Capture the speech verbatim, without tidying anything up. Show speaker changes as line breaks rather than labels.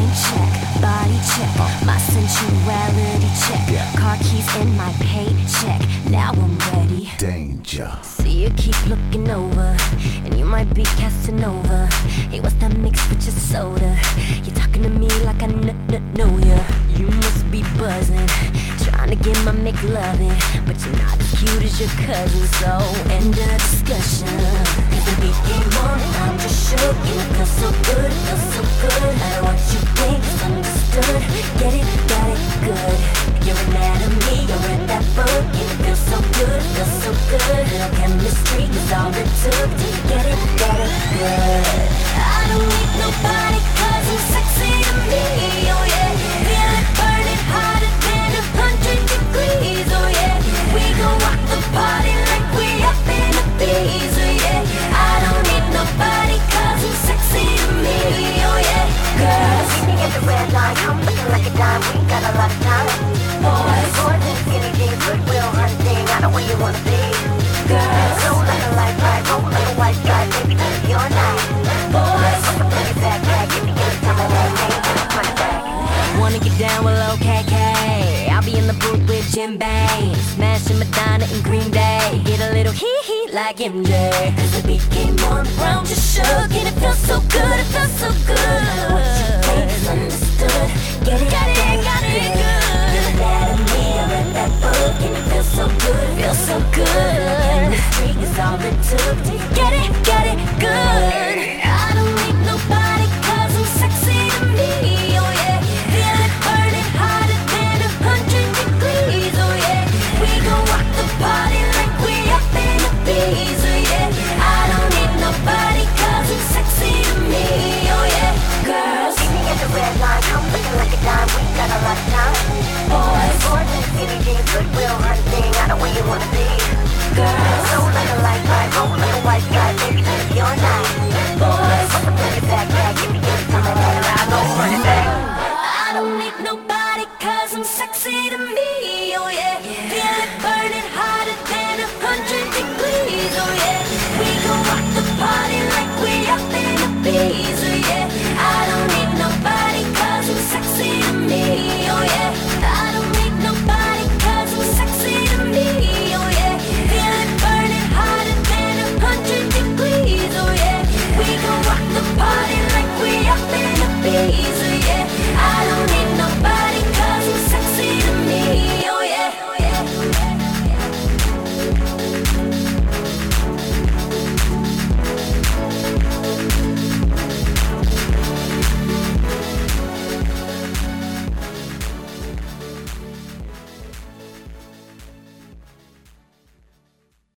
check, body check, my sensuality check, car keys in my paycheck. Now I'm ready.
Danger.
See you keep looking over, and you might be casting over. Hey, what's that mixed with your soda? You're talking to me like I n n know ya. You must be buzzing, trying to get my McLovin', but you're not as cute as your cousin. So end of discussion. Cause the beat came on and I'm just shook, and it feels so good, it feels so good. No matter what you think, it's understood. Get it, got it, good. Your anatomy, you're in that book, and it feels so good, it feels so good. Little chemistry is all it took to get it, get it, good. I don't need nobody cause I'm sexy to me, oh yeah. Feel it burning hotter than a hundred degrees, oh yeah. We gon' rock the party like we up in the bees, oh yeah. I don't need nobody cause I'm sexy to me, oh yeah. Girls,
meet me at the red line, I'm looking like a dime, we got a lot of time.
boys,
Boys in skinny jeans, goodwill hunting, I know where you wanna be.
girls,
Flow like a light ride, roll like a white guy, baby, it's your night.
boys.
Put it back, back, give me any time of that name, run it back.
Wanna get down with Lil K K? I'll be in the booth with Jim Bain, smashing Madonna and Green Day. Get a little hee hee like M J. Cause the beat came on, the ground just shook, and it feels so good, it feels so good. What you think is understood. Get it, got it, got it, good. Your anatomy, I read that book, and it feels so good, it feels so good. Chemistry is all it took to get it, get it, good. I don't need nobody cause I'm sexy to me, oh yeah. Feel it burning hotter than a hundred degrees, oh yeah. We gon' rock the party like we up in the bees, oh yeah. I don't need nobody cause I'm sexy to me, oh yeah. Girls,
Meet me at the red line, I'm looking like a dime, we got a lot of time.
boys,
Boys in skinny jeans, goodwill hunting, I know where you wanna be.